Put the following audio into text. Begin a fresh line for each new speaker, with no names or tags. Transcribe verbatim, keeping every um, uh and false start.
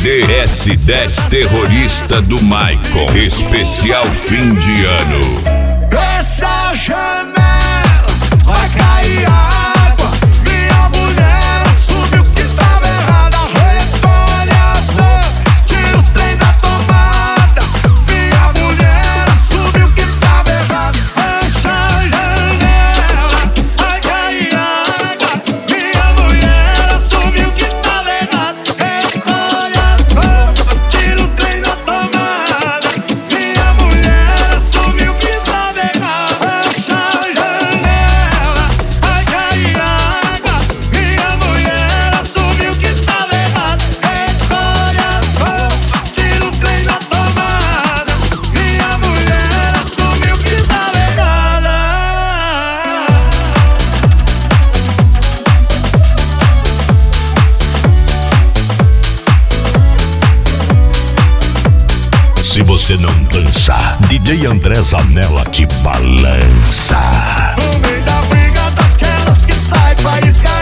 D S dez Terrorista do Maicon, especial fim de ano.
Fecha a janela, vai cair água. Minha mulher assume o que tava errado. Recolhe as roupas, tira os trem da tomada. Minha mulher assume o que tava errado. Fecha a janela, vai cair água. Minha mulher assume o que tava errado. Recolhe as roupas, tira os trem da tomada. Minha mulher assume o que tava errado. Fecha a janela, vai cair água. Minha mulher assume o que tava errado. Recolhe as roupas, tira os trem da tomada. Minha mulher assume o que tava errado.
Se você não dança, D J André Zanella te balança.
No meio da briga daquelas que sai faísca.